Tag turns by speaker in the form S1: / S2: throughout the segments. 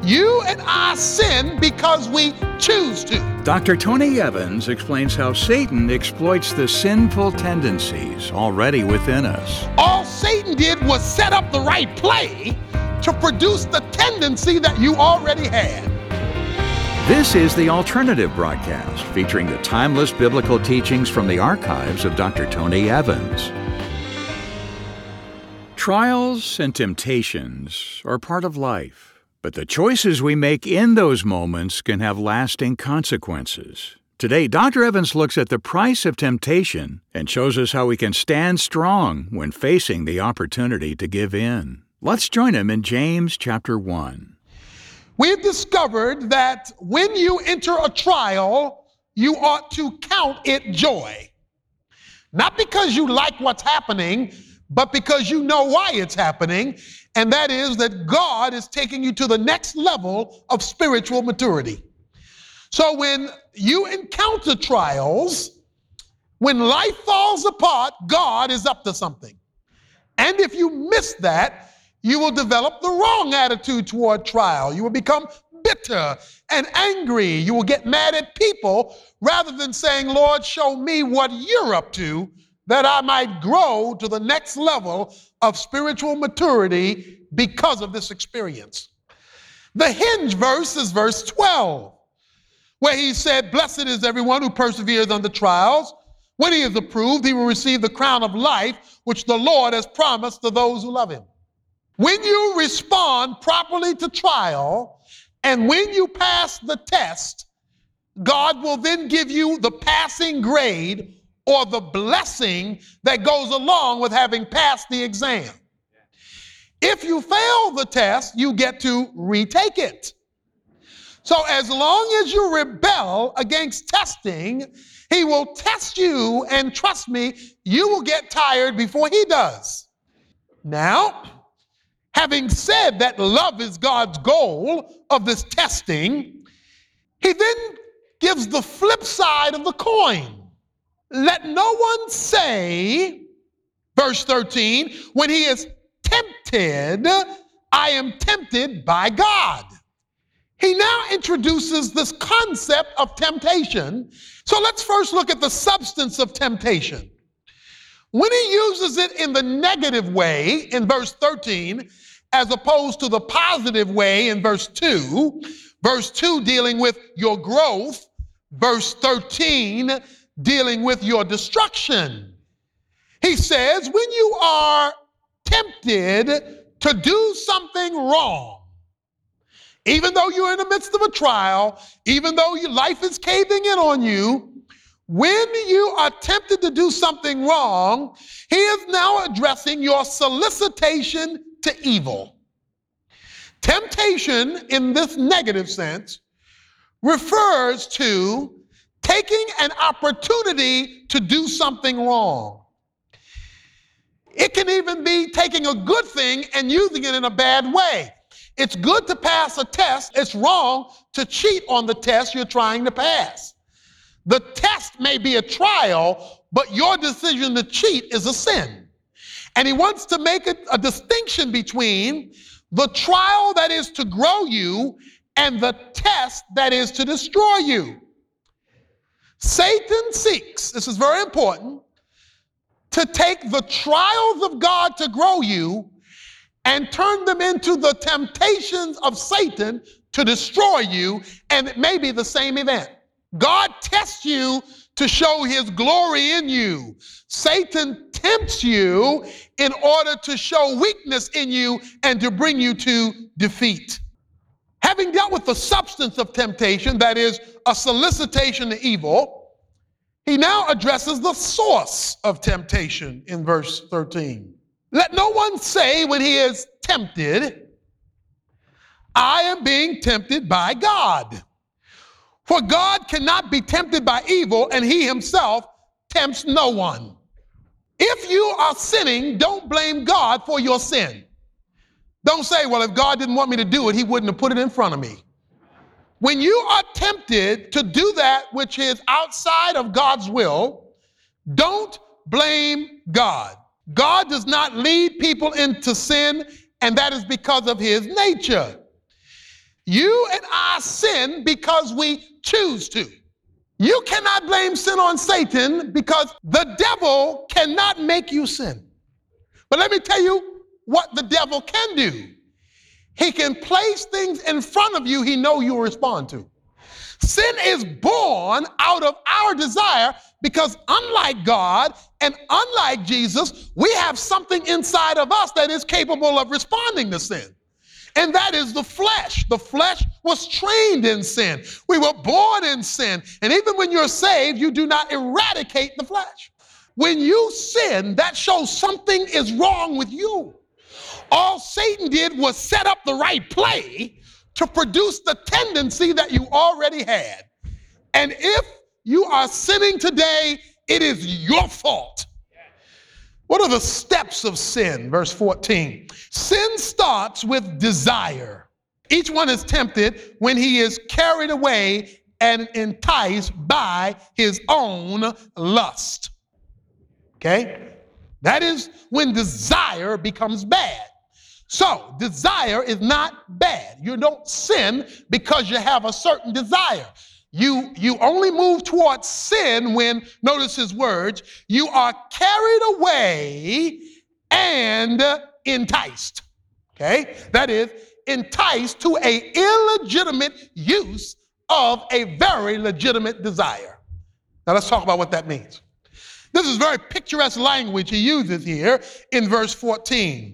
S1: You and I sin because we choose to.
S2: Dr. Tony Evans explains how Satan exploits the sinful tendencies already within us.
S1: All Satan did was set up the right play to produce the tendency that you already had.
S2: This is the Alternative Broadcast, featuring the timeless biblical teachings from the archives of Dr. Tony Evans. Trials and temptations are part of life. But the choices we make in those moments can have lasting consequences. Today, Dr. Evans looks at the price of temptation and shows us how we can stand strong when facing the opportunity to give in. Let's join him in James chapter 1.
S1: We've discovered that when you enter a trial, you ought to count it joy. Not because you like what's happening, but because you know why it's happening, and that is that God is taking you to the next level of spiritual maturity. So when you encounter trials, when life falls apart, God is up to something. And if you miss that, you will develop the wrong attitude toward trial. You will become bitter and angry. You will get mad at people rather than saying, Lord, show me what you're up to, that I might grow to the next level of spiritual maturity because of this experience. The hinge verse is verse 12, where he said, blessed is everyone who perseveres under trials. When he is approved, he will receive the crown of life, which the Lord has promised to those who love him. When you respond properly to trial, and when you pass the test, God will then give you the passing grade or the blessing that goes along with having passed the exam. If you fail the test, you get to retake it. So as long as you rebel against testing, he will test you, and trust me, you will get tired before he does. Now, having said that love is God's goal of this testing, he then gives the flip side of the coin. Let no one say, verse 13, when he is tempted, I am tempted by God. He now introduces this concept of temptation. So let's first look at the substance of temptation. When he uses it in the negative way in verse 13, as opposed to the positive way in verse 2 dealing with your growth, verse 13 dealing with your destruction. He says, when you are tempted to do something wrong, even though you're in the midst of a trial, even though your life is caving in on you, when you are tempted to do something wrong, he is now addressing your solicitation to evil. Temptation, in this negative sense, refers to taking an opportunity to do something wrong. It can even be taking a good thing and using it in a bad way. It's good to pass a test. It's wrong to cheat on the test you're trying to pass. The test may be a trial, but your decision to cheat is a sin. And he wants to make a distinction between the trial that is to grow you and the test that is to destroy you. Satan seeks, this is very important, to take the trials of God to grow you and turn them into the temptations of Satan to destroy you, and it may be the same event. God tests you to show his glory in you. Satan tempts you in order to show weakness in you and to bring you to defeat. Having dealt with the substance of temptation, that is a solicitation to evil, he now addresses the source of temptation in verse 13. Let no one say when he is tempted, I am being tempted by God. For God cannot be tempted by evil, and he himself tempts no one. If you are sinning, don't blame God for your sin. Don't say, well, if God didn't want me to do it, he wouldn't have put it in front of me. When you are tempted to do that which is outside of God's will, don't blame God. God does not lead people into sin, and that is because of his nature. You and I sin because we choose to. You cannot blame sin on Satan because the devil cannot make you sin. But let me tell you what the devil can do. He can place things in front of you he knows you'll respond to. Sin is born out of our desire because unlike God and unlike Jesus, we have something inside of us that is capable of responding to sin. And that is the flesh. The flesh was trained in sin. We were born in sin. And even when you're saved, you do not eradicate the flesh. When you sin, that shows something is wrong with you. All Satan did was set up the right play to produce the tendency that you already had. And if you are sinning today, it is your fault. What are the steps of sin? Verse 14. Sin starts with desire. Each one is tempted when he is carried away and enticed by his own lust. Okay? That is when desire becomes bad. So, desire is not bad. You don't sin because you have a certain desire. You only move towards sin when, notice his words, you are carried away and enticed. Okay? That is, enticed to an illegitimate use of a very legitimate desire. Now let's talk about what that means. This is very picturesque language he uses here in verse 14.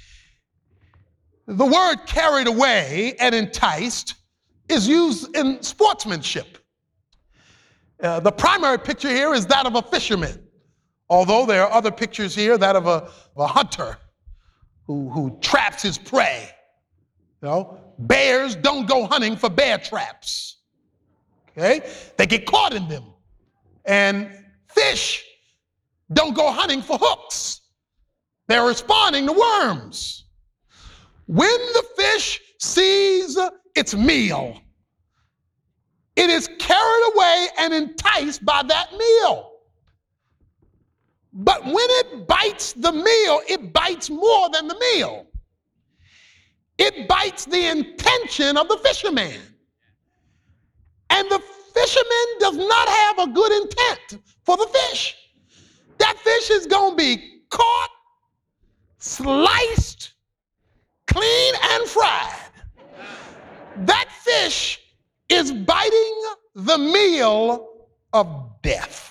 S1: The word carried away and enticed is used in sportsmanship. The primary picture here is that of a fisherman, although there are other pictures here, that of a hunter who traps his prey. You know, bears don't go hunting for bear traps. Okay? They get caught in them. And fish don't go hunting for hooks. They're responding to worms. When the fish sees its meal, it is carried away and enticed by that meal. But when it bites the meal, it bites more than the meal. It bites the intention of the fisherman. And the fisherman does not have a good intent for the fish. That fish is going to be caught, sliced, clean and fried. That fish is biting the meal of death.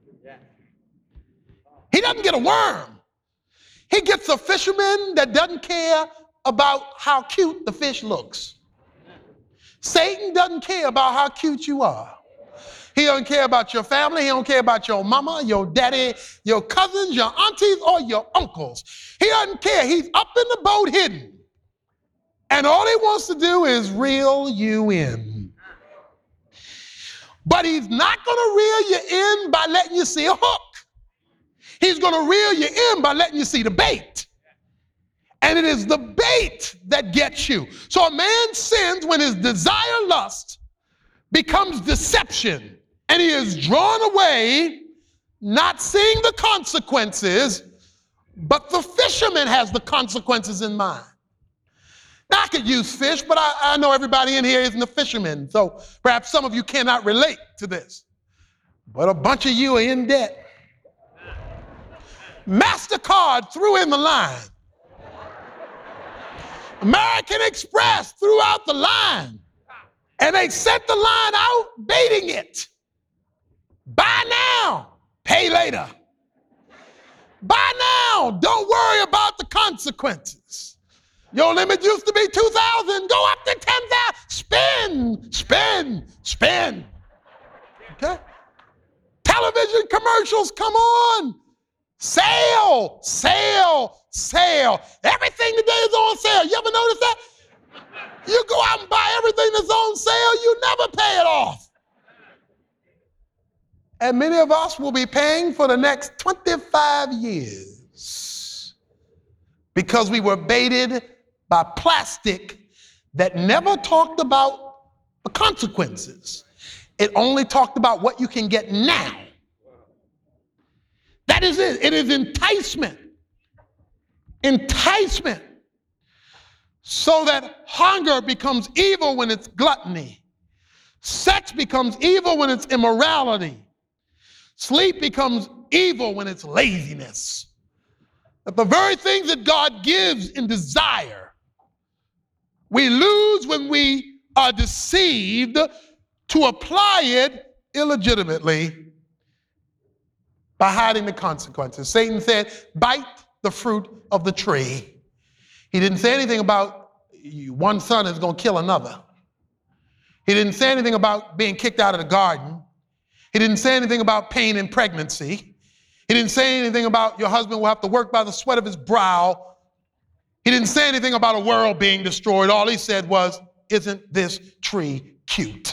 S1: He doesn't get a worm. He gets a fisherman that doesn't care about how cute the fish looks. Satan doesn't care about how cute you are. He don't care about your family. He don't care about your mama, your daddy, your cousins, your aunties, or your uncles. He doesn't care. He's up in the boat hidden. And all he wants to do is reel you in. But he's not going to reel you in by letting you see a hook. He's going to reel you in by letting you see the bait. And it is the bait that gets you. So a man sins when his desire, lust, becomes deception. And he is drawn away, not seeing the consequences, but the fisherman has the consequences in mind. Now, I could use fish, but I know everybody in here isn't a fisherman, so perhaps some of you cannot relate to this. But a bunch of you are in debt. MasterCard threw in the line. American Express threw out the line. And they sent the line out, baiting it. Buy now, pay later. Buy now, don't worry about the consequences. Your limit used to be $2,000, go up to $10,000. Spend. Okay? Television commercials, come on. Sale. Everything today is on sale. You ever notice that? You go out and buy everything that's on sale, you never pay it off. And many of us will be paying for the next 25 years because we were baited by plastic that never talked about the consequences. It only talked about what you can get now. That is it. It is enticement. Enticement. So that hunger becomes evil when it's gluttony. Sex becomes evil when it's immorality. Sleep becomes evil when it's laziness. That the very things that God gives in desire, we lose when we are deceived to apply it illegitimately by hiding the consequences. Satan said, bite the fruit of the tree. He didn't say anything about one son is going to kill another. He didn't say anything about being kicked out of the garden. He didn't say anything about pain in pregnancy. He didn't say anything about your husband will have to work by the sweat of his brow. He didn't say anything about a world being destroyed. All he said was, isn't this tree cute?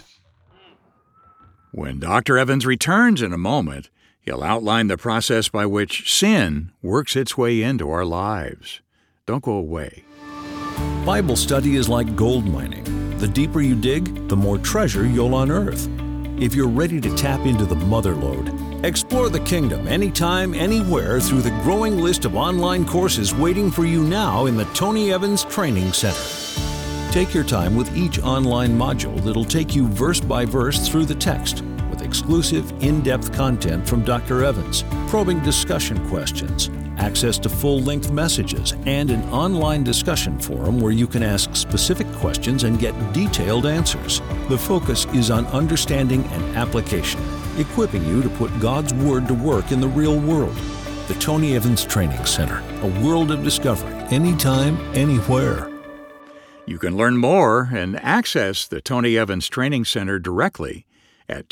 S2: When Dr. Evans returns in a moment, he'll outline the process by which sin works its way into our lives. Don't go away.
S3: Bible study is like gold mining. The deeper you dig, the more treasure you'll unearth. If you're ready to tap into the mother lode, explore the kingdom anytime, anywhere through the growing list of online courses waiting for you now in the Tony Evans Training Center. Take your time with each online module that'll take you verse by verse through the text with exclusive, in-depth content from Dr. Evans, probing discussion questions, access to full-length messages, and an online discussion forum where you can ask specific questions and get detailed answers. The focus is on understanding and application, equipping you to put God's Word to work in the real world. The Tony Evans Training Center, a world of discovery, anytime, anywhere.
S2: You can learn more and access the Tony Evans Training Center directly at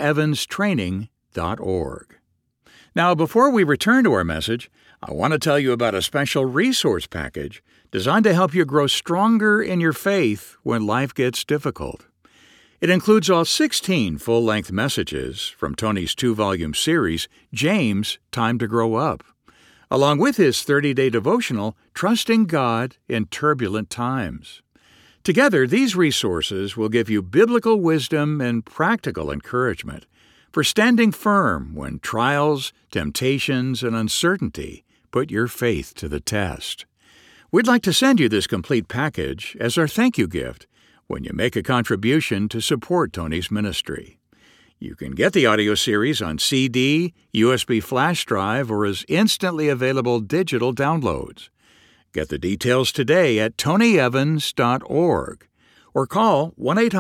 S2: tonyevanstraining.org. Now, before we return to our message, I want to tell you about a special resource package designed to help you grow stronger in your faith when life gets difficult. It includes all 16 full-length messages from Tony's 2-volume series, James, Time to Grow Up, along with his 30-day devotional, Trusting God in Turbulent Times. Together, these resources will give you biblical wisdom and practical encouragement for standing firm when trials, temptations, and uncertainty put your faith to the test. We'd like to send you this complete package as our thank you gift when you make a contribution to support Tony's ministry. You can get the audio series on CD, USB flash drive, or as instantly available digital downloads. Get the details today at tonyevans.org or call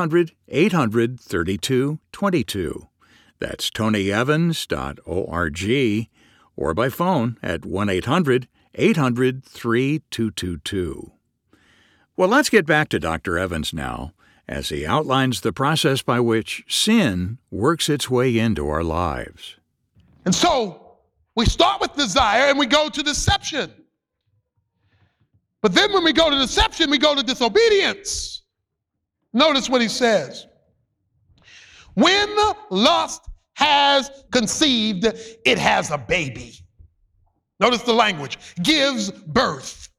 S2: 1-800-800-3222. That's tonyevans.org or by phone at 1-800-800-3222. Well, let's get back to Dr. Evans now as he outlines the process by which sin works its way into our lives.
S1: And so we start with desire and we go to deception. But then when we go to deception, we go to disobedience. Notice what he says. When lust has conceived, it has a baby. Notice the language, gives birth.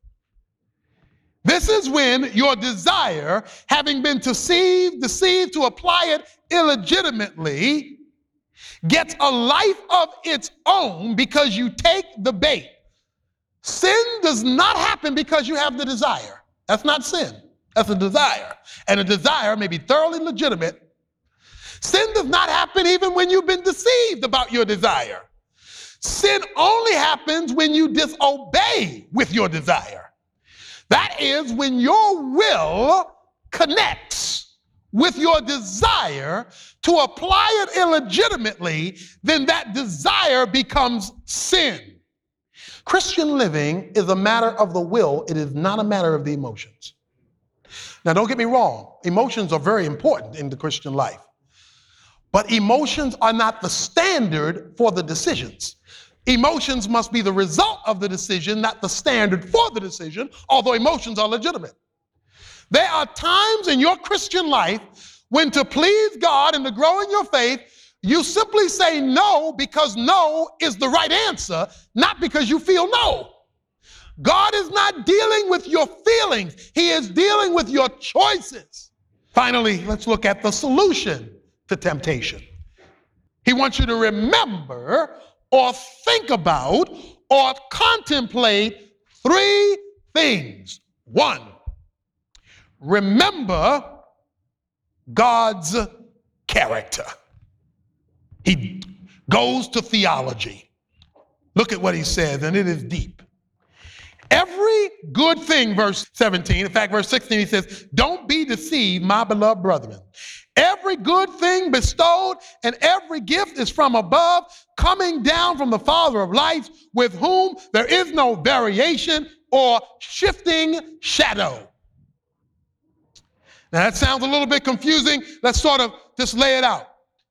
S1: This is when your desire, having been deceived to apply it illegitimately, gets a life of its own because you take the bait. Sin does not happen because you have the desire. That's not sin. That's a desire. And a desire may be thoroughly legitimate. Sin does not happen even when you've been deceived about your desire. Sin only happens when you disobey with your desire. That is when your will connects with your desire to apply it illegitimately, then that desire becomes sin. Christian living is a matter of the will. It is not a matter of the emotions. Now, don't get me wrong. Emotions are very important in the Christian life. But emotions are not the standard for the decisions. Emotions must be the result of the decision, not the standard for the decision, although emotions are legitimate. There are times in your Christian life when to please God and to grow in your faith, you simply say no because no is the right answer, not because you feel no. God is not dealing with your feelings. He is dealing with your choices. Finally, let's look at the solution to temptation. He wants you to remember or think about or contemplate three things. 1, remember God's character. He goes to theology. Look at what he says, and it is deep. Every good thing, verse 17, in fact, verse 16, he says, don't be deceived, my beloved brethren. Every good thing bestowed and every gift is from above, coming down from the Father of lights, with whom there is no variation or shifting shadow. Now that sounds a little bit confusing. Let's sort of just lay it out.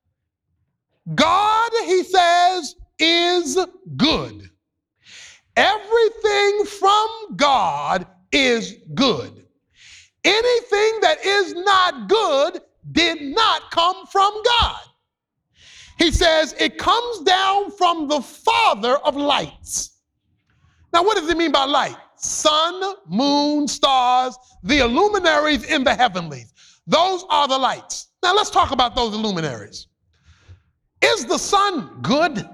S1: God, he says, is good. Everything from God is good. Anything that is not good did not come from God. He says it comes down from the Father of lights. Now, what does he mean by light? Sun, moon, stars, the luminaries in the heavenlies. Those are the lights. Now, let's talk about those luminaries. Is the sun good?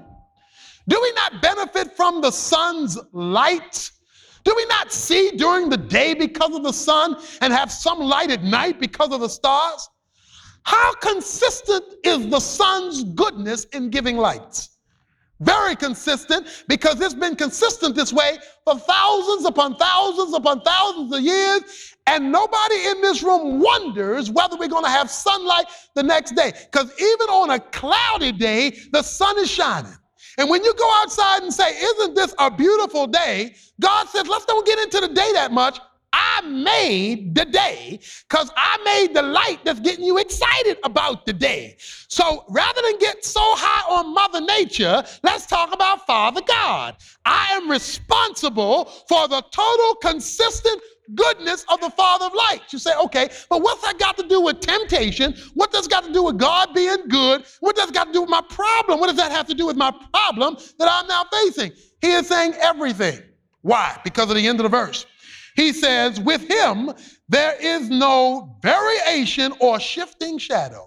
S1: Do we not benefit from the sun's light? Do we not see during the day because of the sun and have some light at night because of the stars? How consistent is the sun's goodness in giving light? Very consistent, because it's been consistent this way for thousands upon thousands upon thousands of years, and nobody in this room wonders whether we're going to have sunlight the next day, because even on a cloudy day, the sun is shining. And when you go outside and say, isn't this a beautiful day? God says, let's don't get into the day that much. I made the day because I made the light that's getting you excited about the day. So rather than get so high on Mother Nature, let's talk about Father God. I am responsible for the total consistent goodness of the Father of lights. You say, okay, but what's that got to do with temptation? What does that got to do with God being good? What does that got to do with my problem? What does that have to do with my problem that I'm now facing? He is saying everything. Why? Because of the end of the verse. He says, with him, there is no variation or shifting shadow.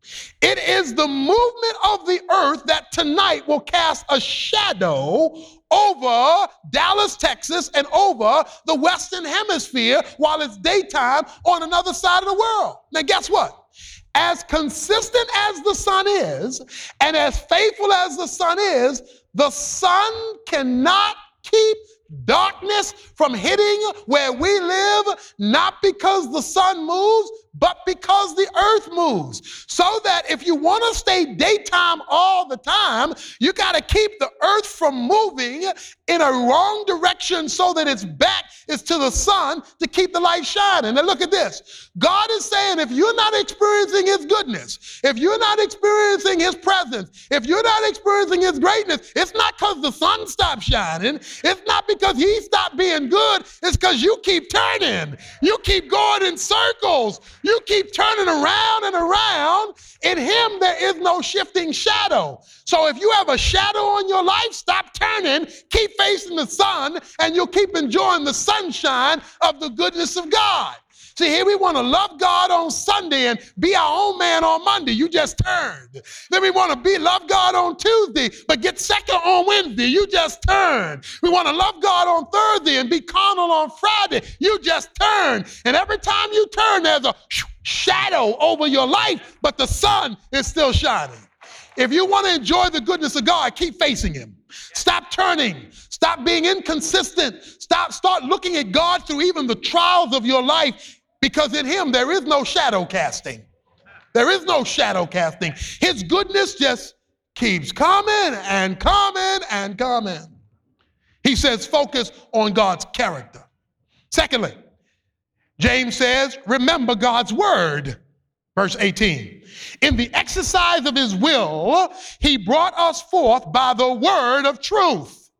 S1: It is the movement of the earth that tonight will cast a shadow over Dallas, Texas, and over the Western Hemisphere while it's daytime on another side of the world. Now, guess what? As consistent as the sun is, and as faithful as the sun is, the sun cannot keep darkness from hitting where we live, not because the sun moves, but because the earth moves. So that if you want to stay daytime all the time, you got to keep the earth from moving in a wrong direction so that its back is to the sun to keep the light shining. Now look at this. God is saying if you're not experiencing his goodness, if you're not experiencing his presence, if you're not experiencing his greatness, it's not because the sun stopped shining. It's not because he stopped being good. It's because you keep turning. You keep going in circles. You keep turning around and around. In him, there is no shifting shadow. So if you have a shadow on your life, stop turning, keep facing the sun, and you'll keep enjoying the sunshine of the goodness of God. See, here we want to love God on Sunday and be our own man on Monday. You just turned. Then we want to love God on Tuesday, but get second on Wednesday. You just turned. We want to love God on Thursday and be carnal on Friday. You just turned. And every time you turn, there's a shadow over your life, but the sun is still shining. If you want to enjoy the goodness of God, keep facing him. Stop turning. Stop being inconsistent. Start looking at God through even the trials of your life, because in him there is no shadow casting. There is no shadow casting. His goodness just keeps coming and coming and coming. He says focus on God's character. Secondly, James says, remember God's word. Verse 18, in the exercise of his will, he brought us forth by the word of truth,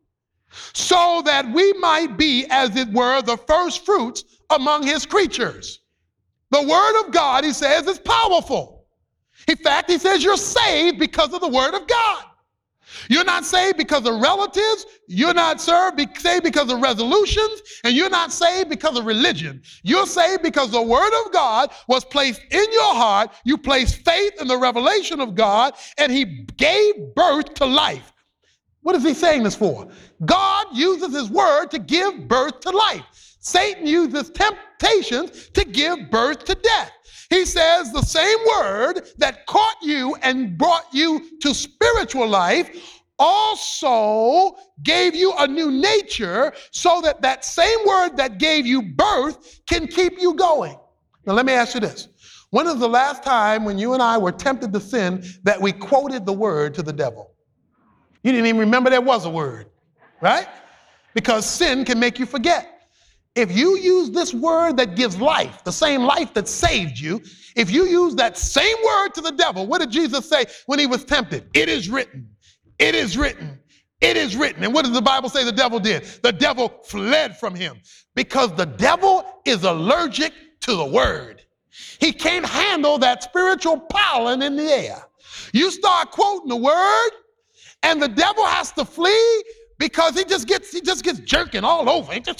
S1: so that we might be, as it were, the first fruits among his creatures. The word of God, he says, is powerful. In fact, he says you're saved because of the word of God. You're not saved because of relatives. You're not saved because of resolutions. And you're not saved because of religion. You're saved because the word of God was placed in your heart. You placed faith in the revelation of God, and he gave birth to life. What is he saying this for? God uses his word to give birth to life. Satan uses temptations to give birth to death. He says the same word that caught you and brought you to spiritual life also gave you a new nature, so that that same word that gave you birth can keep you going. Now let me ask you this. When was the last time when you and I were tempted to sin that we quoted the word to the devil? You didn't even remember there was a word, right? Because sin can make you forget. If you use this word that gives life, the same life that saved you, if you use that same word to the devil, what did Jesus say when he was tempted? It is written. It is written. It is written. And what does the Bible say the devil did? The devil fled from him, because the devil is allergic to the word. He can't handle that spiritual pollen in the air. You start quoting the word, and the devil has to flee, because he just gets jerking all over. He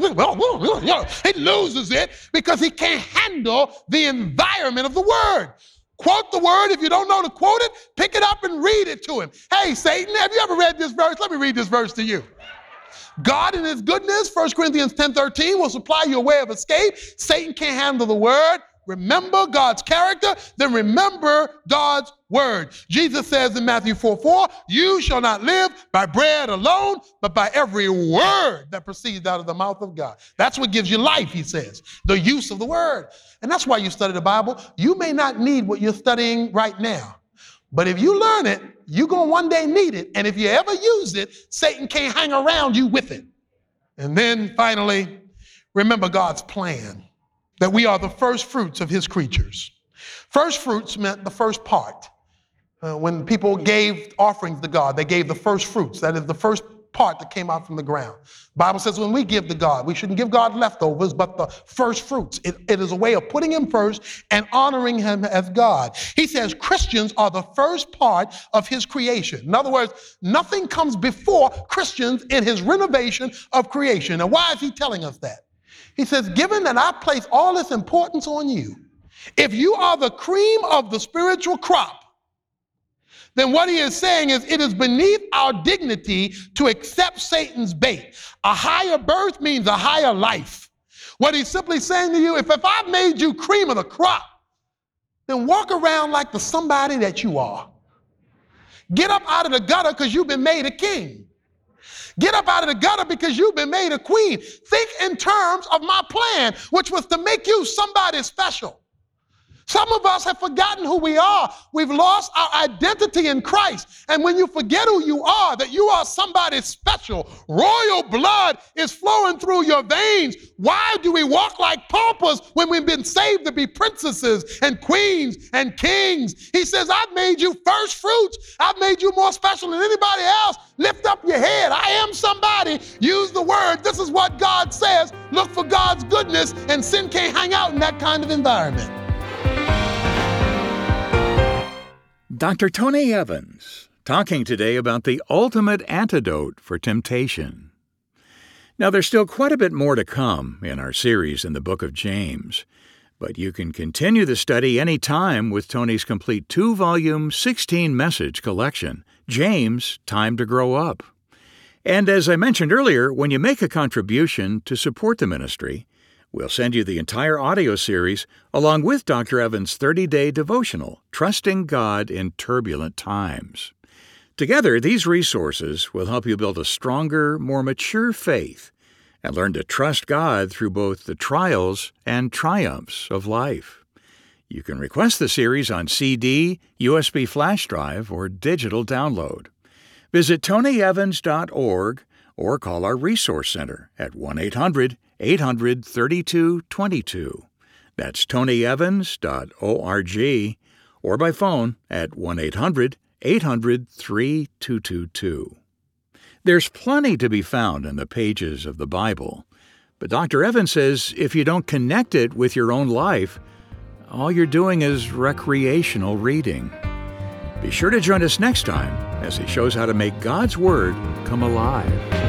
S1: loses it because he can't handle the environment of the word. Quote the word. If you don't know to quote it, pick it up and read it to him. Hey, Satan, have you ever read this verse? Let me read this verse to you. God in his goodness, 1 Corinthians 10:13, will supply you a way of escape. Satan can't handle the word. Remember God's character, then remember God's word. Jesus says in Matthew 4:4, you shall not live by bread alone, but by every word that proceeds out of the mouth of God. That's what gives you life, he says, the use of the word. And that's why you study the Bible. You may not need what you're studying right now, but if you learn it, you're going to one day need it. And if you ever use it, Satan can't hang around you with it. And then finally, remember God's plan, that we are the first fruits of his creatures. First fruits meant the first part. When people gave offerings to God, they gave the first fruits. That is the first part that came out from the ground. The Bible says when we give to God, we shouldn't give God leftovers, but the first fruits. It is a way of putting him first and honoring him as God. He says Christians are the first part of his creation. In other words, nothing comes before Christians in his renovation of creation. And why is he telling us that? He says, given that I place all this importance on you, if you are the cream of the spiritual crop, then what he is saying is it is beneath our dignity to accept Satan's bait. A higher birth means a higher life. What he's simply saying to you, if I've made you cream of the crop, then walk around like the somebody that you are. Get up out of the gutter because you've been made a king. Get up out of the gutter because you've been made a queen. Think in terms of my plan, which was to make you somebody special. Some of us have forgotten who we are. We've lost our identity in Christ. And when you forget who you are, that you are somebody special, royal blood is flowing through your veins. Why do we walk like paupers when we've been saved to be princesses and queens and kings? He says, I've made you first fruits. I've made you more special than anybody else. Lift up your head. I am somebody. Use the word. This is what God says. Look for God's goodness, and sin can't hang out in that kind of environment.
S2: Dr. Tony Evans, talking today about the ultimate antidote for temptation. Now, there's still quite a bit more to come in our series in the book of James, but you can continue the study any time with Tony's complete 2-volume, 16-message collection, James, Time to Grow Up. And as I mentioned earlier, when you make a contribution to support the ministry, we'll send you the entire audio series along with Dr. Evans' 30-day devotional, Trusting God in Turbulent Times. Together, these resources will help you build a stronger, more mature faith and learn to trust God through both the trials and triumphs of life. You can request the series on CD, USB flash drive, or digital download. Visit tonyevans.org or call our Resource Center at 1-800-800-3222. That's tonyevans.org, or by phone at 1-800-800-3222. There's plenty to be found in the pages of the Bible, but Dr. Evans says if you don't connect it with your own life, all you're doing is recreational reading. Be sure to join us next time as he shows how to make God's Word come alive.